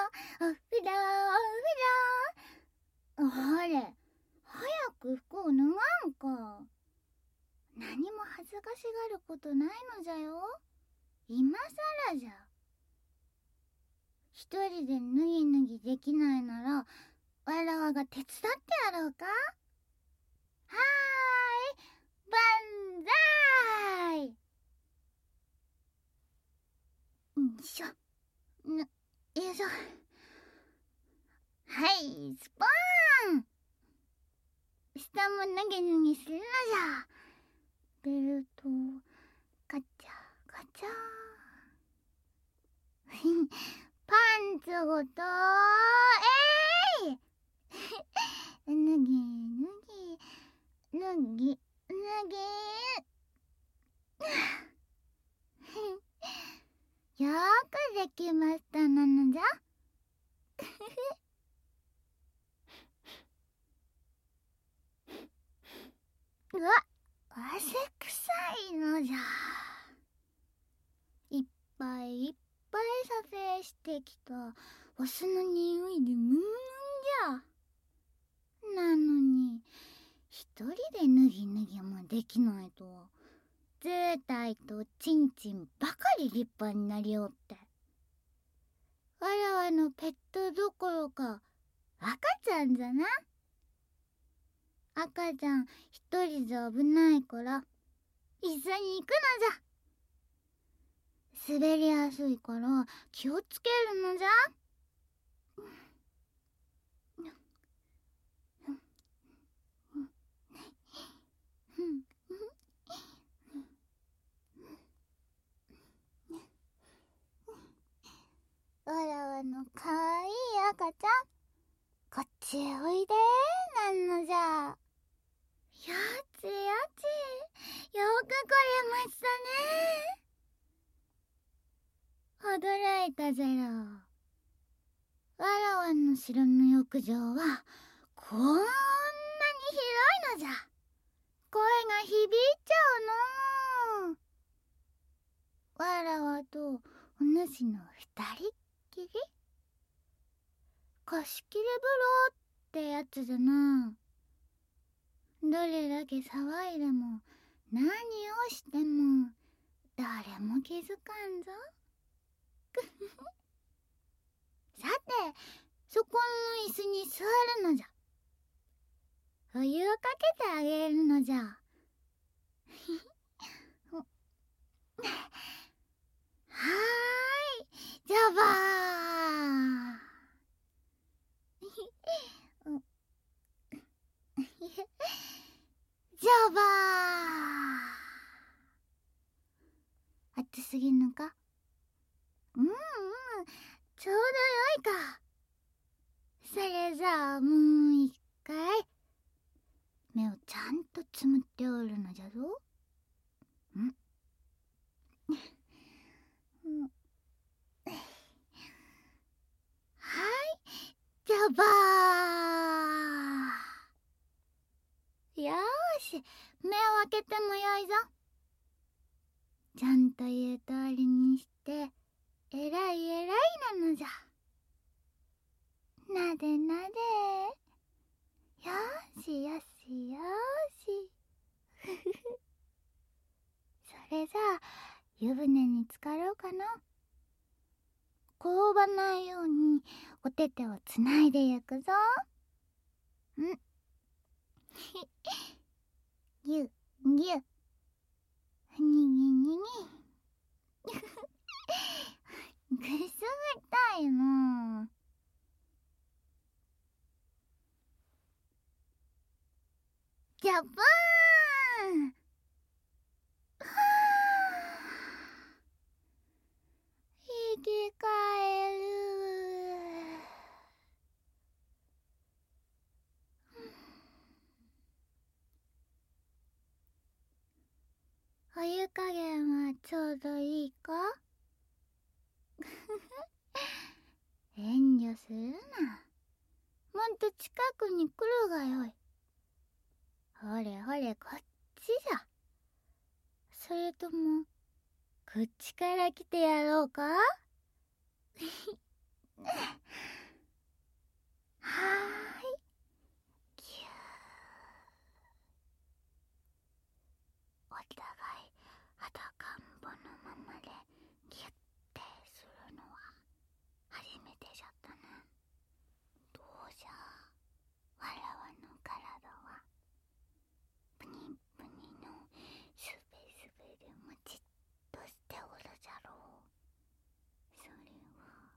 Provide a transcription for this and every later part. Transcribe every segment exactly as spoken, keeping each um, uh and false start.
お風呂お風呂。あれ、早く服を脱がんか。何も恥ずかしがることないのじゃよ。今さらじゃ。一人で脱ぎ脱ぎできないならわらわが手伝ってやろうか。はーい、万歳。よいしょ、よいしょ。はい、スポーン。下も脱ぎ脱ぎするのじゃ。ベルトガチャガチャパンツごとえい脱ぎ脱ぎ脱ぎ脱ぎよくできましたなのじゃうわ、汗臭いのじゃ。いっぱいいっぱい撮影してきたお酢の匂いでムーンじゃ。なのに一人で脱ぎ脱ぎもできないとズータイとチンチンばかり立派になりおって、わらわのペットどころか赤ちゃんじゃな。赤ちゃん一人じゃ危ないから一緒に行くのじゃ。滑りやすいから気をつけるのじゃ。わらわのかわいい赤ちゃん、こっちへおいでなんのじゃ。やちやち、よく来れましたね。驚いたぜろ。わらわの城の浴場はこんなに広いのじゃ。声が響いちゃうの。わらわとお主の二人っきり、貸し切り風呂ってやつじゃな。どれだけ騒いでも何をしても誰も気づかんぞ。さて、そこの椅子に座るのじゃ。お湯をかけてあげるのじゃ。はーい、ジャバー。ジャバー。暑すぎんのか。うんうん、ちょうどよいか。それじゃあもう一回目をちゃんとつむっておるのじゃぞ。んはい、ジャバー。よーし、目を開けてもよいぞ。ちゃんと言う通りにしてえらいえらいなのじゃ。なでなで。よーしよしよーし。それじゃあ湯船に浸かろうかな。こばないようにお手手をつないでゆくぞ。んぎゅぎゅにぎにぎくすぐったいの。ジャパーン。はぁ、生き返る。お湯加減はちょうどいいか。遠慮するな。もっと近くに来るがよい。ほれほれ、こっちじゃ。それともこっちから来てやろうか。 はーい、ぎゅー。お互い裸んぼのままでギュッてするのは初めてじゃったね。どうじゃわらわの体はプニプニのすべすべでもちっとしておるじゃろう。それは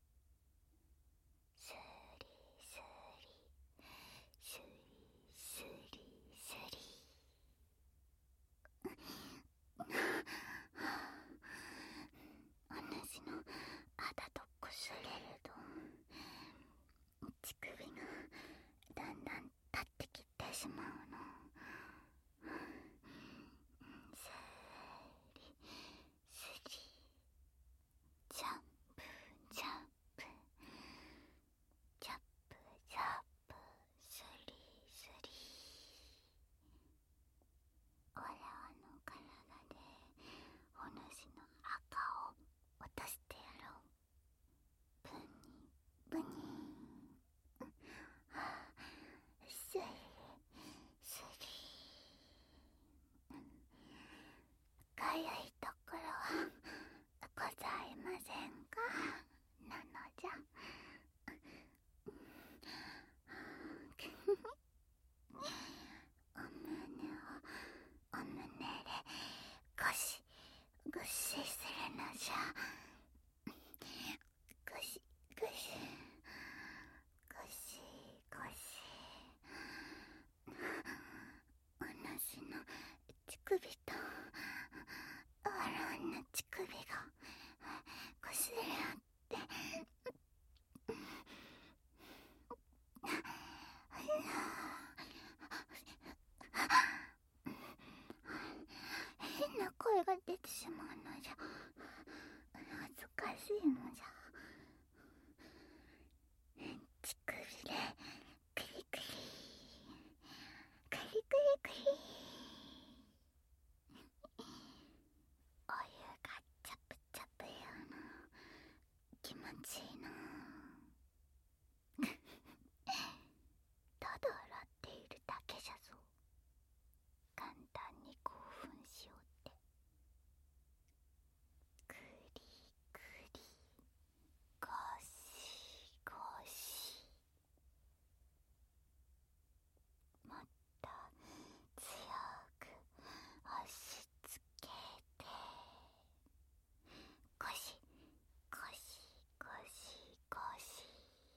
スリスリスリスリスリお主の肌とこすれると乳首がだんだん立ってきてしまうの。スリスリジャンプジャンプジャップジャップスリスリ。わらわの体でお主の赤を落としてやろう。プニプニスリスリ。かゆいところはございませんかなのじゃ。お胸をお胸でゴシゴシするのじゃ。ゴシゴシゴシゴシ。お主の乳首とわらわの乳首がこすれ合って変な声が出てしまうのじゃ。恥ずかしいのじゃ。乳首でクリクリクリクリクリ。お湯がチャプチャプやな。気持ちいいな。ただ洗っているだけじゃぞ。簡単に興奮しようって。クリクリゴシゴシ。もっと強く押し付けてゴシゴシゴシゴシ。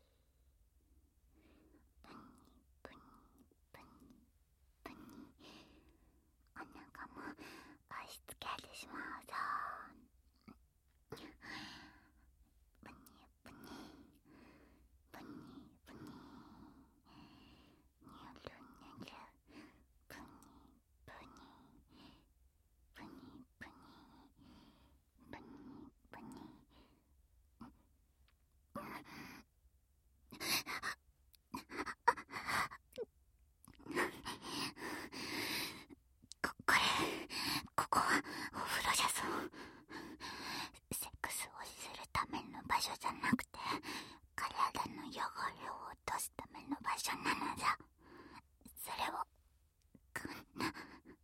プニプニプニプニ。お腹も押し付けてしまうぞ。プニプニプニプニニュルニュルプニプニプニプニプニプニ。ここれここはお風呂じゃぞ。セックスをするための場所じゃなくて体の汚れを落とすための場所なのじゃ。それをこんな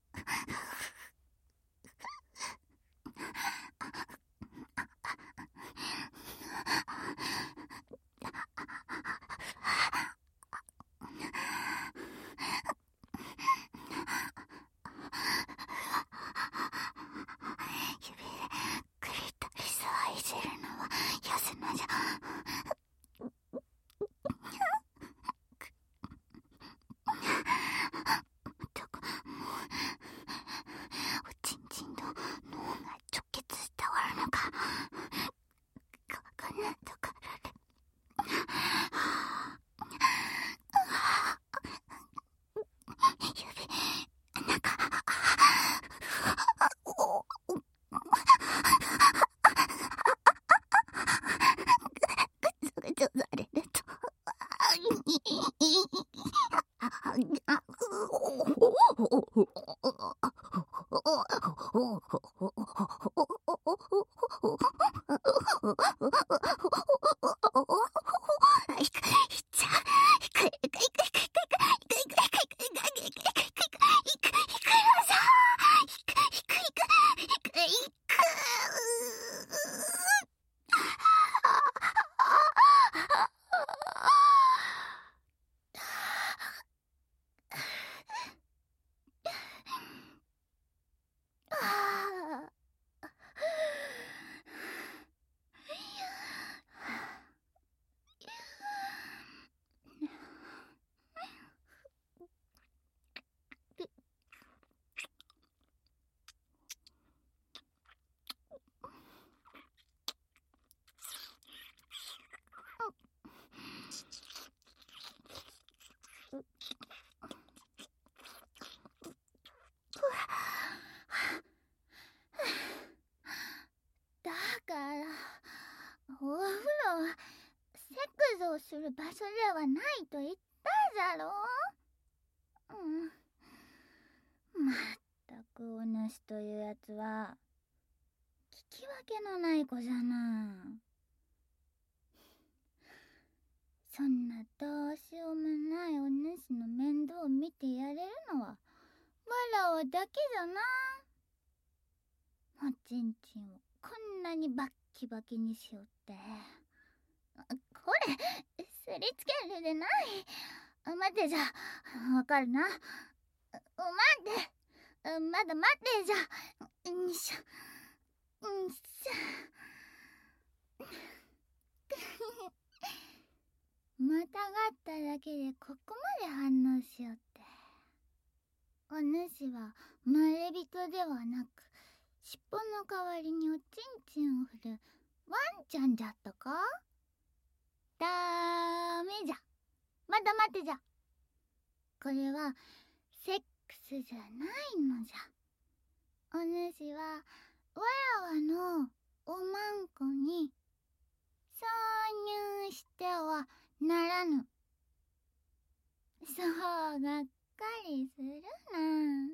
指でクリトリスをいじるのはよすのじゃ。どこもうおちんちんと脳が直結しておるのか。ここんなところで指なんかグツグツされるとる場所ではないと言ったじゃろう。うん。まったくお主というやつは聞き分けのない子じゃな。そんなどうしようもないお主の面倒を見てやれるのはわらわだけじゃな。おちんちんをこんなにバッキバキにしよって。これすりつけるでない。待ってじゃ、わかるな。待って、まだ待ってじゃ。んしょんしょまたがっただけでここまで反応しよって。お主はまれびとではなく、尻尾の代わりにおちんちんを振るワンちゃんじゃったか？ダメじゃ。まだ待ってじゃ。これはセックスじゃないのじゃ。お主はわらわのおまんこに挿入してはならぬ。そうがっかりするな。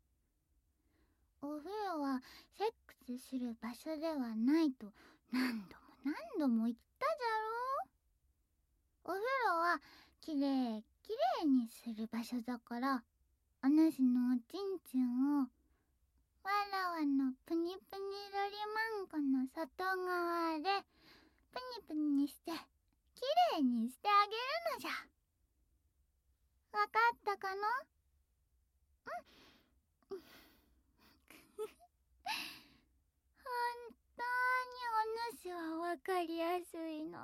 お風呂はセックスする場所ではないと何度も何度も言ったじゃろう。お風呂はきれいきれいにする場所だから、お主のおちんちんをわらわのプニプニロリマンコの外側でプニプニしてきれいにしてあげるのじゃ。わかったかの？うん。本当にお主はわかりやすいの。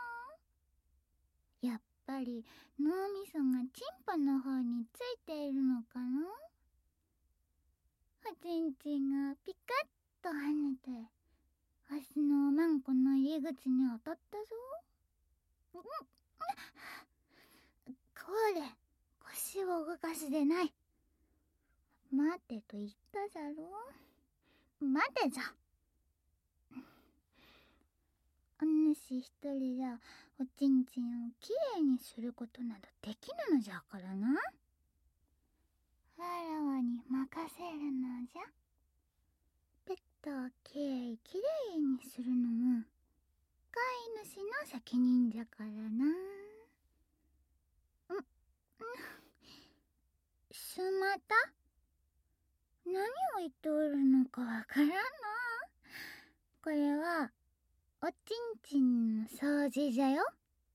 やっぱり脳みそがチンポの方についているのかな。おちんちんがピカッと跳ねてわしのおまんこの入り口に当たったぞ。うん、これ腰を動かすでない。待てと言ったじゃろう。待てじゃ。お主一人じゃおちんちんをきれいにすることなどできぬのじゃからな。わらわに任せるのじゃ。ペットをきれいきれいにするのも飼い主の責任じゃからな。んんすまた何を言っておるのかわからんな。これはおちんちんの掃除じゃよ。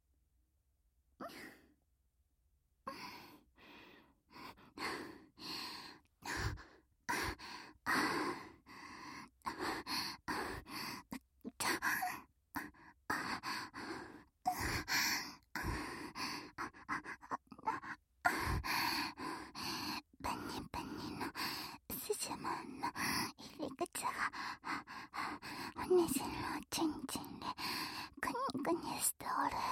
ペニペニのスジマンの入り口がお主のおちんちんでクニクニしておる。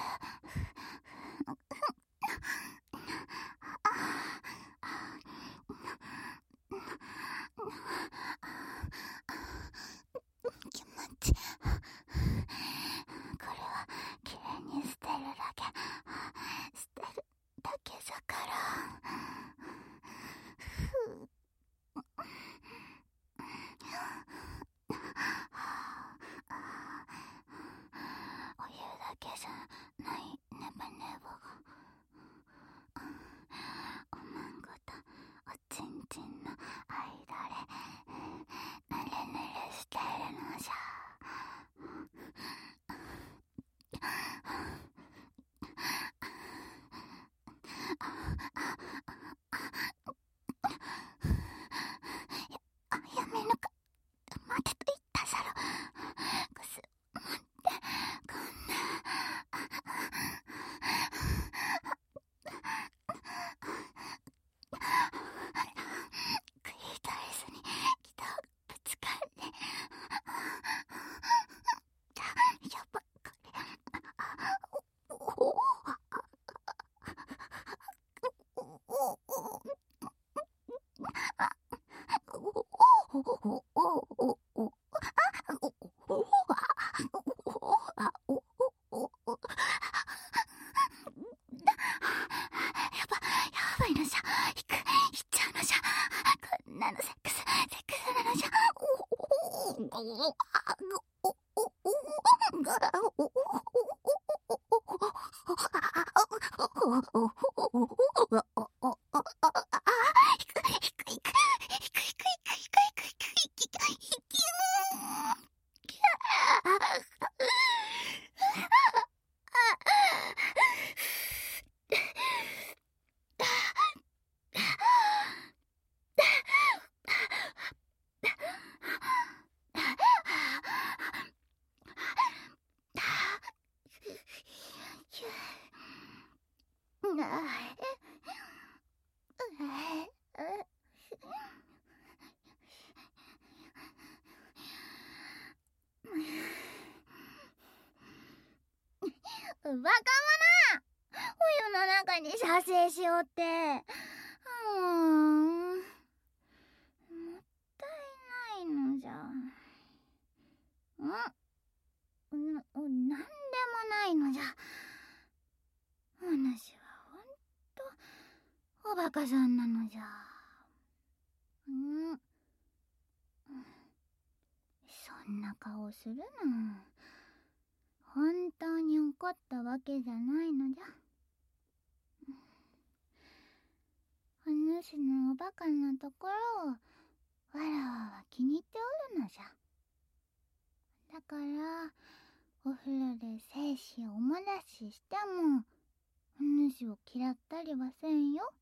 気持ち。これはきれいにしてるだけしてるだけじゃから。お湯だけじゃないネバネバがおまんことおちんちんの間でぬるぬるしてるのじゃ。や、やめぬか。待てと言ったじゃろ。くす、待って、こんな。クリトリスに気とぶつかって。やば、これ。おおバカ者！冬の中に射精しようって。うーん。もったいないのじゃ。ん？な、なんでもないのじゃ。お主はほんとおバカさんなのじゃ。ん？そんな顔するな。本当に怒ったわけじゃないのじゃ。お主のおバカなところをわらわは気に入っておるのじゃ。だからお風呂で精子をおもらししてもお主を嫌ったりはせんよ。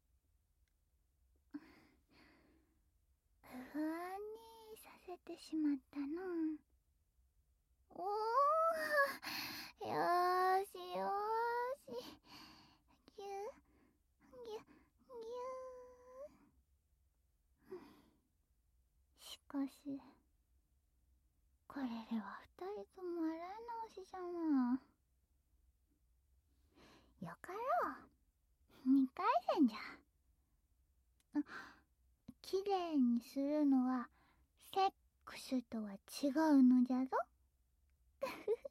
不安にさせてしまったの。おー、よーしよーし。ぎゅぎゅぎゅー。しかしこれでは二人とも洗い直しじゃな。よかろう。二回戦じゃ。きれいにするのはセックスとは違うのじゃぞ。